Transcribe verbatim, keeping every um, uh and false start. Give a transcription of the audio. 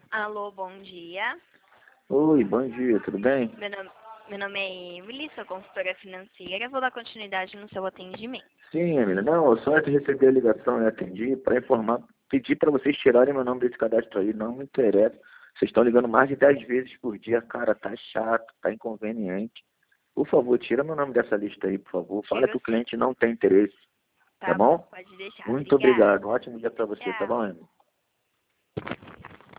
Alô, bom dia. Oi, bom dia, tudo bem? Meu nome, meu nome é Emily, sou consultora financeira. Vou dar continuidade no seu atendimento. Sim, Emília, não, eu só recebi a ligação e atendi para informar, pedir para vocês tirarem meu nome desse cadastro aí, não me interessa. Vocês estão ligando mais de dez vezes por dia, cara, tá chato, tá inconveniente. Por favor, tira meu nome dessa lista aí, por favor. Fala que Tiro o sim. cliente não tem interesse, tá Tá bom, bom? pode deixar. Muito Obrigada. obrigado, um ótimo dia para você, tá Tchau. bom, Emília?